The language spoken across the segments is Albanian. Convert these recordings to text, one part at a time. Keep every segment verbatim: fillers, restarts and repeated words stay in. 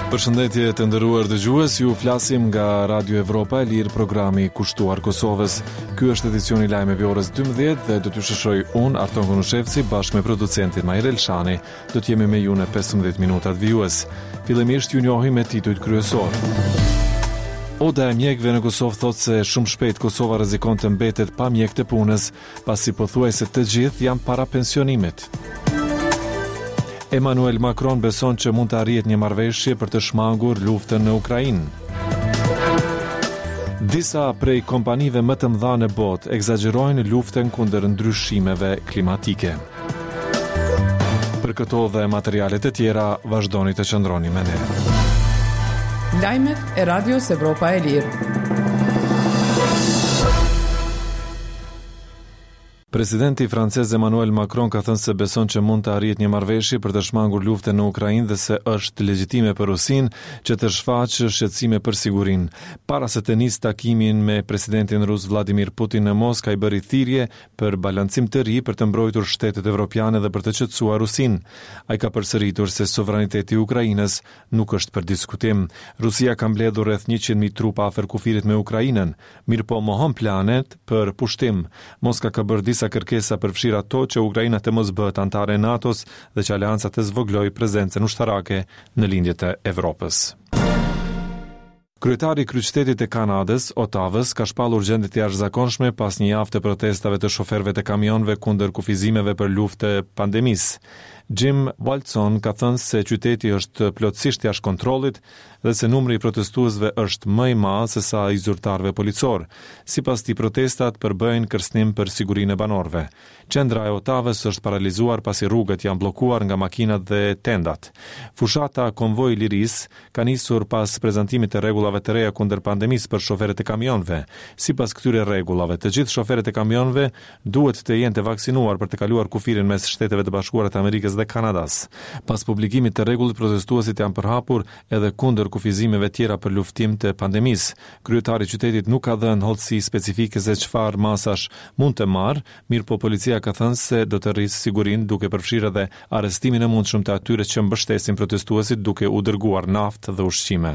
Përshëndetje të nderuar dëgjues, ju flasim nga Radio Evropa e Lirë, programi kushtuar Kosovës. Ky është edicioni i lajmeve orës dymbëdhjetë dhe do t'ju shoqëroj unë, Arton Konushevci, bashkë me producentin Majrel Shani. Do t'jemi me ju në pesëmbëdhjetë minutat vijues. Fillimisht ju njohim me titujt kryesor. Oda e mjekëve në Kosovë thotë se shumë shpejt Kosova rrezikon të mbetet pa mjek të punës, pasi pothuajse të gjithë janë para pensionimit. Emmanuel Macron beson që mund të arrihet një marrëveshje për të shmangur luftën në Ukrainë. Disa prej kompanive më të mëdha në botë egzagjerojnë luftën kundër ndryshimeve klimatike. Për këto dhe materialet e tjera, vazhdoni të qëndroni me ne. Lajmet e Radios Evropa e Lirë. Presidenti francez Emmanuel Macron ka thënë se beson që mund të arrihet një marrëveshje për të shmangur luftën në Ukrainë dhe se është legjitime për Rusinë që të shfaqë shqetësime për sigurinë. Para se të nisë takimin me presidentin rus Vladimir Putin në Moskë, ai bëri thirrje për balancim të ri për të mbrojtur shtetet evropiane dhe për të qetësuar Rusinë. Ai ka përsëritur se sovraniteti i Ukrainës nuk është për diskutim. Rusia ka mbledhur rreth njëqind mijë trupa afër kufirit me Ukrainën, mirëpo mohon planet për pushtim. Moska ka bërë sa kërkesa përfshir ato që Ukraina të mos bëhet antare e NATO-s dhe që aleanca të zvoglojë prezencën ushtarake në lindjet e Evropës. Kryetari i kryeqytetit e Kanadës, Ottavës, ka shpallur gjendje të jashtëzakonshme pas një javë të protestave të shoferëve të kamionëve kundër kufizimeve për luftë të pandemisë. Jim Walton ka thënë se qyteti është plotësisht jashtë kontrollit dhe se numri i protestuesve është më i madh se sa i zyrtarëve policor. Sipas tij, protestat përbëjnë kërcënim për sigurinë e banorëve. Qendra e Ottavës është paralizuar pasi rrugët janë bllokuar nga makinat dhe tendat. Fushata Konvoi i Lirisë ka nisur pas prezantimit të rregullave të reja kundër pandemisë për shoferët e kamionëve. Sipas këtyre rregullave, të gjithë shoferët e kamionëve duhet të jenë të vaksinuar për të kaluar kufirin mes Shteteve të Bashkuara të Amerikës dhe Kanadas. Pas publikimit të rregullit, protestuesit janë përhapur edhe kundër kufizimeve tjera për luftim të pandemisë. Kryetari i qytetit nuk ka dhënë hollësi specifike se çfarë masash mund të marrë, mirëpo policia ka thënë se do të rrisë sigurinë duke përfshirë edhe arrestimin e mundshëm të atyre që mbështesin protestuesit duke u dërguar naftë dhe ushqime.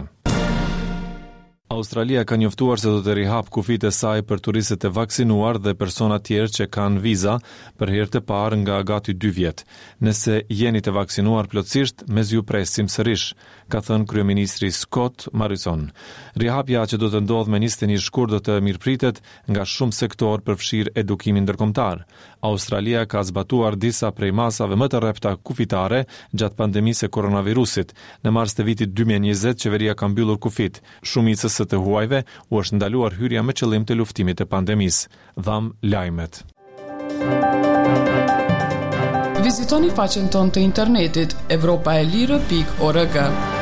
Australia ka njoftuar se do të rihap kufit e saj për turistët e vaksinuar dhe persona tjerë që kanë viza për herë të parë nga gati dy vjet. Nëse jeni të vaksinuar plotësisht, mes ju presim sërish, ka thënë kryeministri Scott Morrison. Rihapja që do të ndodhë me njëzet e një shkurt do të mirëpritet nga shumë sektor përfshirë edukimin ndërkombëtar. Australia ka zbatuar disa prej masave më të rrepta kufitare gjatë pandemisë e koronavirusit. Në mars të vitit dy mijë e njëzet, qeveria ka mbyllur kufit. Shumicës së të huajve u është ndaluar hyrja me qëllim të luftimit të pandemisë. Dham lajmet. Vizitoni faqen tonë të internetit evropaelire pikë org.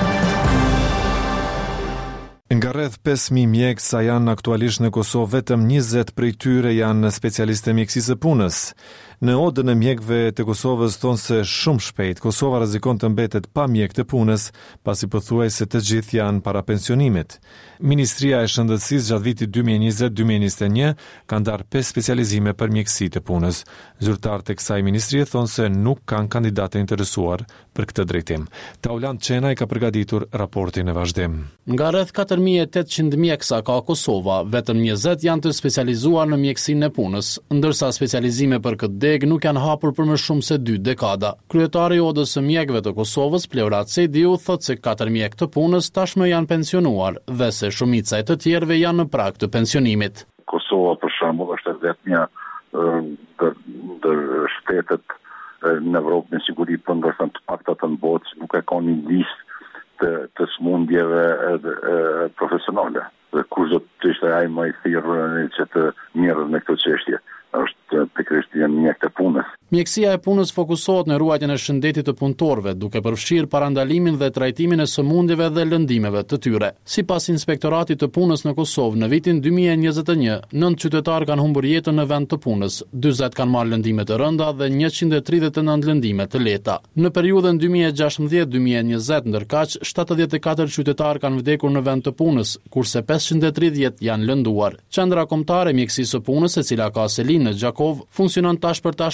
Nga rreth pesë mijë mjekë sa janë aktualisht në Kosovë, vetëm njëzet prej tyre janë specialistë e mjekësisë së punës. Në odën e mjekëve të Kosovës thonë se shumë shpejt Kosova rrezikon të mbetet pa mjek të punës, pasi pothuajse të gjithë janë para pensionimit. Ministria e Shëndetësisë gjatë vitit dy mijë e njëzet dy mijë e njëzet e një ka ndarë pesë specializime për mjekësi të punës. Zyrtarët e kësaj ministrie thonë se nuk kanë kandidatë interesuar për këtë drejtim. Taulant Çenaj ka përgatitur raportin e vazhdim. Nga rreth katër mijë e tetëqind mjekësa ka Kosova, vetëm njëzet janë të specializuar në mjekësinë e punës, ndërsa specializime për këtë deg nuk janë hapur për më shumë se dy dekada. Kryetari i Odës së mjekëve të Kosovës, Pleurat Sejdiu, thotë se katër mjekë të punës tashmë janë pensionuar dhe se shumica e të tjerëve janë në prag të pensionimit. Kosova për shembull është vetmja ndër shtetet në Evropë me siguri për ndërsa të pakta të në botë që nuk e ka një listë të, të smundjeve profesionale. Dhe kush do të ishte ai më i thirrur që të merret me këtë çështje. Është pikërisht janë mjek të punës. Mjekësia e punës fokusohet në ruajtjen e shëndetit të punëtorëve, duke përfshirë parandalimin dhe trajtimin e sëmundjeve dhe lëndimeve të tyre. Sipas Inspektoratit të Punës në Kosovë, në vitin dy mijë e njëzet e një, nëntë qytetarë kanë humbur jetën në vend të punës, dyzet kanë marrë lëndime të rënda dhe njëqind e tridhjetë e nëntë lëndime të lehta. Në periudhën dy mijë e gjashtëdhjetë dy mijë e njëzet, ndërkaq shtatëdhjetë e katër qytetarë kanë vdekur në vend të punës, kurse pesëqind e tridhjetë janë lënduar. Qendra Kombëtare e Mjekësisë së Punës, e cila ka selin në Gjakov, funksionon tash për tash me vetëm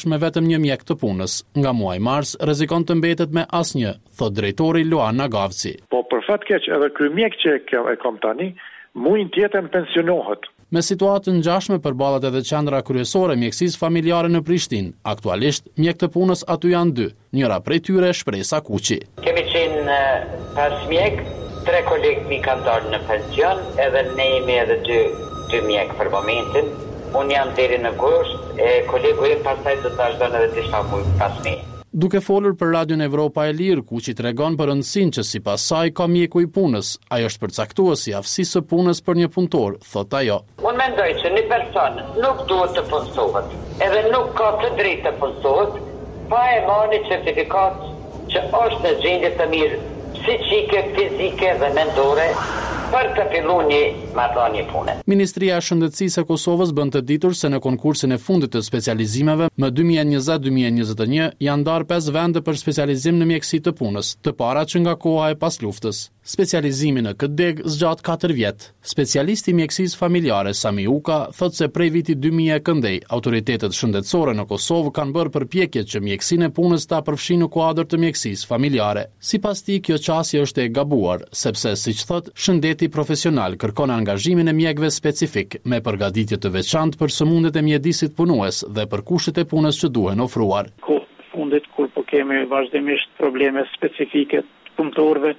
një mjek të punës. Nga muaj mars rrezikon të mbetet me asnjë, thot drejtori Luana Gavci. Po për fat keq edhe ky mjek që e kam tani, muin tjetër pensionohet. Me situatën ngjashme përballet edhe qendra kryesore mjekësisë familjare në Prishtinë. Aktualisht mjek të punës aty janë dy. Njëra prej tyre Shpresa Kuqi. Kemi qenë pas mjek, tre kolegë mi kanë dalë në pension, edhe ne jemi edhe dy, dy mjek për momentin. Unë jam deri në gusht, e kolegu im pastaj do të vazhdon edhe disa muaj pas me. Duke folur për Radion Evropa e Lirë, Kuqi tregon për rëndësinë që sipas saj ka mjeku i punës. Ajo është përcaktuesi aftësisë së punës për një punëtor, thot ajo. Unë mendoj që një person nuk duhet të punësohet, edhe nuk ka të drejtë të punësohet, pa e marrë një certifikat që është në gjendje të mirë psiqike, fizike dhe mendore për të filluar një marrëdhënie pune. Ministria e Shëndetësisë e Kosovës bën të ditur se në konkursin e fundit të specializimeve më dy mijë e njëzet dy mijë e njëzet e një janë ndarë pesë vende për specializim në mjekësi të punës, të parat që nga koha e pasluftës. Specializimi në këtë deg zgjat katër vjet. Specialisti i mjekësisë familjare Sami Uka thotë se prej vitit dy mijë e këndej, autoritetet shëndetësore në Kosovë kanë bërë përpjekjet që mjekësinë e punës ta përfshinë në kuadër të mjekësisë familjare. Sipas tij, kjo qasje është e gabuar, sepse siç thotë, shëndeti profesional kërkon angazhimin e mjekëve specifik me përgatitje të veçantë për sëmundjet e mjedisit punues dhe për kushtet e punës që duhen ofruar. Ku fundit kur po kemi vazhdimisht probleme specifike të punëtorëve,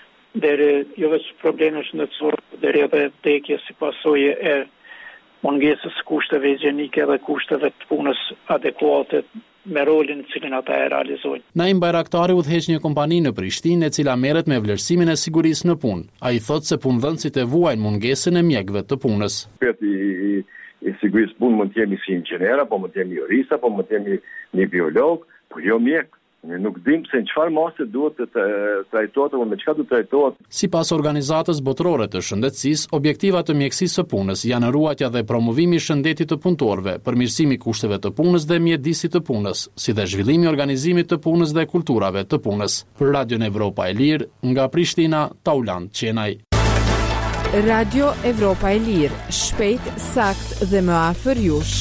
deri jo vetëm probleme shëndetësore, deri edhe vdekje si pasojë e mungesës kushteve higjienike dhe kushteve të punës adekuate me rolin në cilin ata e realizojnë. Naim Bajraktari udhëheq një kompani në Prishtinë e cila merret me vlerësimin e sigurisë në punë. Ai thotë se punëdhënësit e vuajnë mungesën e mjekëve të punës. I, i, i sigurisë punë mund të jemi si inxhinier, apo mund të jemi jurist, apo mund të jemi një biolog, po jo mjek. Ne nuk dim se në çfarë mase duhet të trajtohet apo me çka duhet trajtohet. Sipas organizatës botërore të shëndetësisë, objektivat të mjekësisë së punës janë ruajtja dhe promovimi i shëndetit të punëtorëve, përmirësimi i kushteve të punës dhe mjedisit të punës, si dhe zhvillimi i organizimit të punës dhe kulturave të punës. Për Radion Evropa e Lirë, nga Prishtina, Tauland Qenaj. Radio Evropa e Lirë, shpejt, sakt dhe më afër jush.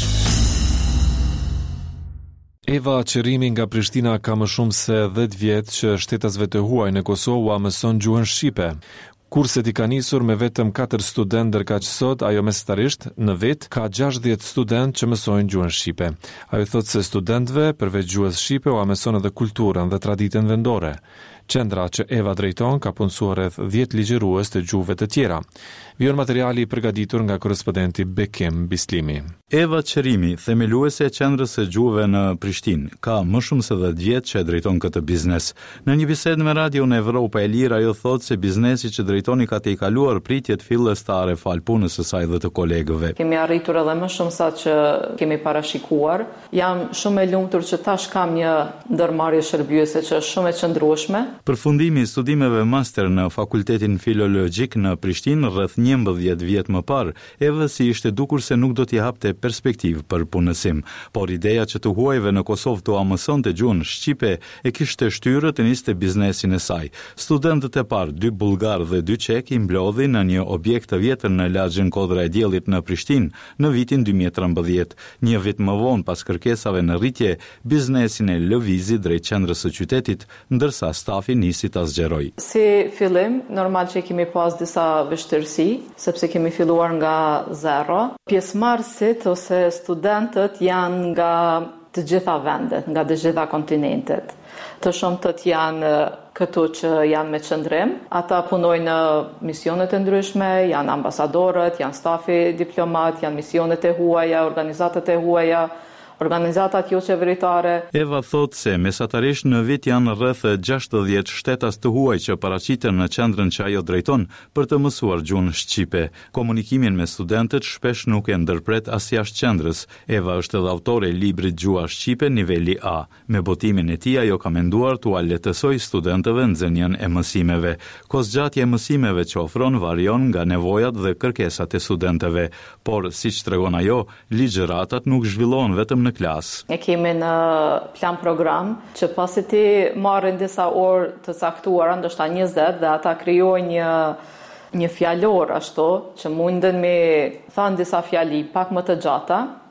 Eva Qerimi nga Prishtina ka më shumë se dhjetë vjet që shtetasve të huaj në Kosovë ua mëson gjuhën shqipe. Kurset i ka nisur me vetëm katër student, ndërka që sot ajo mesatarisht në vit ka gjashtëdhjetë student që mësojnë gjuhën shqipe. Ajo thotë se studentëve përveç gjuhës shqipe ua mëson edhe kulturën dhe traditën vendore. Qendra që Eva drejton ka punësuar rreth dhjetë ligjërues të gjuhëve të tjera. Vjen materiali i përgatitur nga korrespondenti Bekim Bislimi. Eva Qerimi, themeluese e qendrës së gjuhëve në Prishtinë, ka më shumë se dhjetë vjet që e drejton këtë biznes. Në një bisedë me Radion Evropa e Lirë, ajo thotë se biznesi që drejtoni ka të i kaluar pritjet fillestare fal punës së saj dhe të kolegëve. Kemi arritur edhe më shumë sa që kemi parashikuar. Jam shumë e lumtur që tash kam një ndërmarrje shërbyese që është shumë e qëndrueshme. Përfundimi i studimeve master në Fakultetin Filologjik në Prishtinë rreth njëmbëdhjetë vjet më parë, Eva si ishte dukur se nuk do t'i hapte perspektivë për punësim, por ideja që të huajve në Kosovë të mësonte gjuhën shqipe e kishte shtyrë të niste biznesin e saj. Studentët e parë, dy bullgar dhe dy çek, i mblodhi në një objekt të vjetër në lagjën Kodra e Diellit në Prishtinë në vitin dy mijë e trembëdhjetë. Një vit më vonë, pas kërkesave në rritje, biznesin e lëvizi drejt qendrës së qytetit, ndërsa stafi nisi ta zgjeroj. Si fillim, normal që kemi pas disa vështirësi, sepse kemi filluar nga zero. Pjesëmarrësit ose studentët janë nga të gjitha vendet, nga të gjitha kontinentet. Të shumtët janë këtu që janë me qëndrim. Ata punojnë në misionet e ndryshme, janë ambasadorët, janë stafi diplomat, janë misionet e huaja, organizatat e huaja, organizatat jo qeveritare. Eva thotë se mesatarisht në vit janë rreth gjashtëdhjetë shtetas të huaj që paraqiten në qendrën që ajo drejton për të mësuar gjuhën shqipe. Komunikimin me studentët shpesh nuk e ndërpret as jashtë qendrës. Eva është edhe autore e librit Gjuha shqipe niveli A. Me botimin e tij ajo ka menduar t'u lehtësoj studentëve nxënien e mësimeve. Kosgjatja e mësimeve që ofron varion nga nevojat dhe kërkesat e studentëve, por siç tregon ajo, ligjëratat nuk zhvillohen vetëm në klasë. Ne kemi në plan program që pasi ti marrin disa orë të caktuara, ndoshta njëzet, dhe ata krijojnë një një fjalor ashtu që munden me thënë disa fjali pak më të gjata,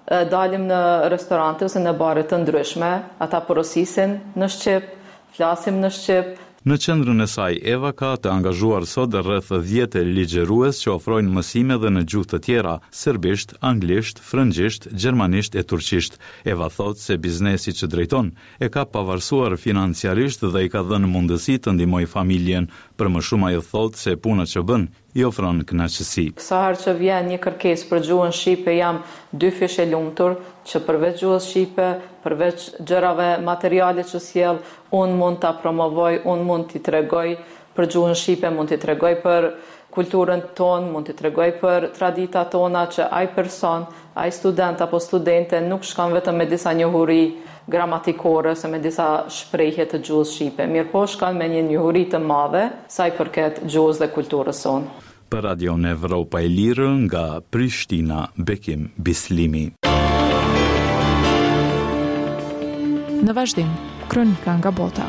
dalim në restorante ose në bare të ndryshme, ata porosisin në Shqip, flasim në Shqip. Në qendrën e saj, Eva ka të angazhuar sot rreth dhjetë ligjërues që ofrojnë mësime dhe në gjuhë të tjera, serbisht, anglisht, frëngjisht, gjermanisht e turqisht. Eva thot se biznesi që drejton e ka pavarësuar financiarisht dhe i ka dhënë mundësi të ndihmojë familjen. Për më shumë ajo thot se puna që bën i ofron kënaqësi. Sa herë që vjen një kërkesë për gjuhën shqipe, jam dy fish e lumtur që përveç gjuhës shqipe, përveç gjërave materiale që sjell, unë mund ta promovoj, unë mund t'i tregoj për gjuhën shqipe, mund t'i tregoj për kulturën tonë, mund t'i tregoj për traditat tona, që ai person, ai student apo studente nuk shkon vetëm me disa njohuri gramatikore ose me disa shprehje të gjuhës shqipe, mirë po shkon me një njohuri të madhe sa i përket gjuhës dhe kulturës sonë. Për Radion Evropa e Lirë nga Prishtina, Bekim Bislimi. Në vazhdim, kronika nga bota.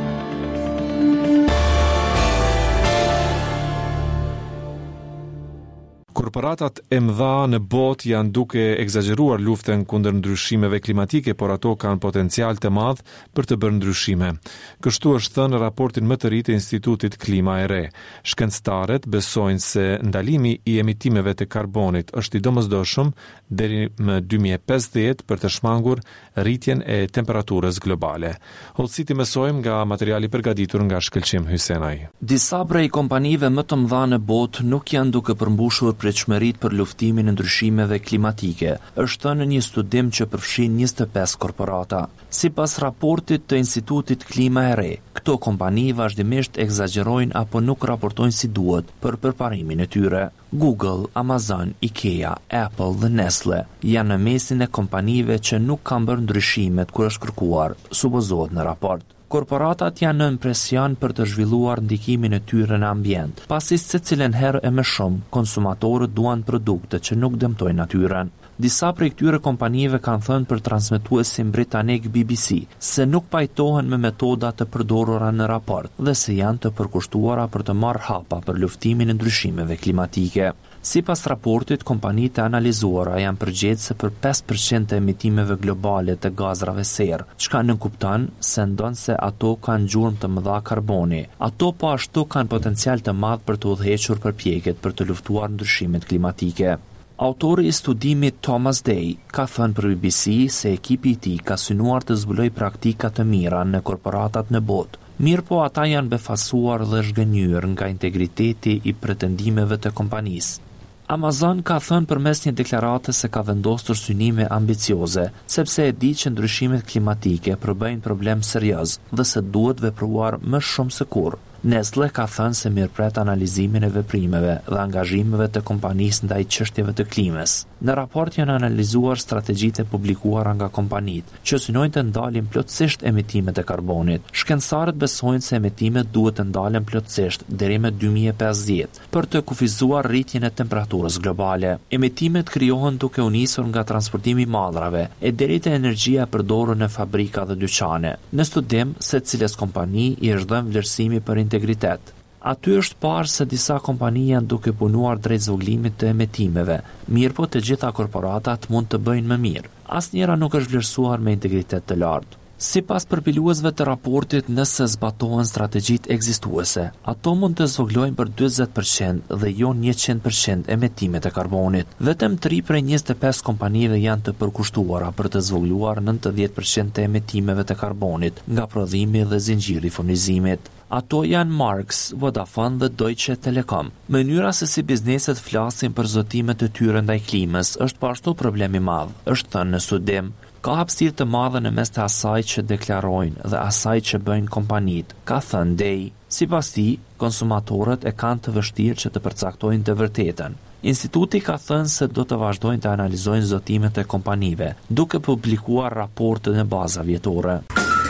Korporatat e mëdha në botë janë duke egzageruar luftën kundër ndryshimeve klimatike, por ato kanë potencial të madh për të bërë ndryshime. Kështu është thënë në raportin më të ri të Institutit Klima e Re. Shkencëtarët besojnë se ndalimi i emitimeve të karbonit është i domosdoshëm deri në dy mijë e pesëdhjetë për të shmangur rritjen e temperaturës globale. Hollësiti mësojmë nga materiali përgatitur nga Shkëlqim Hysenaj. Disa prej kompanive më të mëdha në botë nuk janë duke përmbushur pritshmërit për luftimin e ndryshimeve klimatike, është thënë në një studim që përfshin njëzet e pesë korporata. Sipas raportit të Institutit Klima e Re, këto kompani vazhdimisht egzagerojnë apo nuk raportojnë si duhet për përparimin e tyre. Google, Amazon, IKEA, Apple dhe Nestle janë në mesin e kompanive që nuk kanë bërë ndryshimet kur është kërkuar, supozohet në raport. Korporatat janë në presion për të zhvilluar ndikimin e tyre në ambient, pasi secilën herë e më shumë konsumatorët duan produkte që nuk dëmtojnë natyrën. Disa prej këtyre kompanive kanë thënë për transmetuesin britanik B B C se nuk pajtohen me metodat të përdorura në raport dhe se janë të përkushtuara për të marrë hapa për luftimin e ndryshimeve klimatike. Sipas raportit, kompanitë e analizuara janë përgjegjëse për pesë përqind të emitimeve globale të gazrave serë, çka nënkupton se ndonse ato kanë gjurmë të mëdha karboni. Ato po ashtu kanë potencial të madh për të udhëhequr përpjekjet për të luftuar ndryshimet klimatike. Autori i studimit Thomas Day ka thënë për B B C se ekipi i tij ka synuar të zbulojë praktika të mira në korporatat në botë. Mirë po ata janë befasuar dhe zhgënjur nga integriteti i pretendimeve të kompanisë. Amazon ka thënë përmes një deklarate se ka vendosur synime ambicioze, sepse e di që ndryshimet klimatike përbëjnë problem serioz dhe se duhet vepruar më shumë se kurrë. Nestle ka thënë se mirëpret analizimin e veprimeve dhe angazhimeve të kompanisë ndaj çështjeve të klimës. Në raport janë analizuar strategjitë e publikuara nga kompanitë, që synojnë të ndalin plotësisht emetimet e karbonit. Shkencëtarët besojnë se emetimet duhet të ndalen plotësisht deri në dy mijë e pesëdhjetë për të kufizuar rritjen e temperaturës globale. Emetimet krijohen duke u nisur nga transportimi i madrave e deri te energjia e përdorur në fabrika dhe dyqane. Në studim, secilës kompani i është dhënë vlerësimi për integritet. Aty është parë se disa kompani janë duke punuar drejt zvogëlimit të emetimeve, mirë po të gjitha korporatat mund të bëjnë më mirë. Asnjëra nuk është vlerësuar me integritet të lartë. Sipas përpiluesve të raportit, nëse zbatohen strategjitë ekzistuese, ato mund të zvoglojnë për dyzet përqind dhe jo njëqind përqind emetimet e karbonit. Vetëm tri prej njëzet e pesë kompanive janë të përkushtuara për të zvogluar nëntëdhjetë përqind të emetimeve të karbonit nga prodhimi dhe zinxhiri i furnizimit. Ato janë Marks, Vodafone dhe Deutsche Telekom. Mënyra se si bizneset flasin për zotimet e tyre ndaj klimës është po ashtu problem i madh, është thënë në studim. Ka hapësirë të madhe në mes të asaj që deklarojnë dhe asaj që bëjnë kompanitë, ka thënë Day. Sipas tij, konsumatorët e kanë të vështirë që të përcaktojnë të vërtetën. Instituti ka thënë se do të vazhdojnë të analizojnë zotimet e kompanive, duke publikuar raporte në baza vjetore.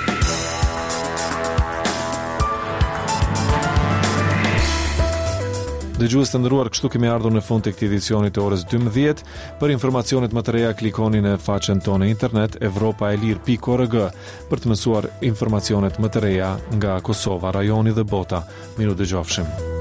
Dëgjues të nderuar, kështu kemi ardhur në fund të këtij edicioni të orës dymbëdhjetë. Për informacionet më të reja klikoni në faqen tonë internet evropa e lir pikë org për të mësuar informacionet më të reja nga Kosova, rajoni dhe bota. Miru dëgjofshim.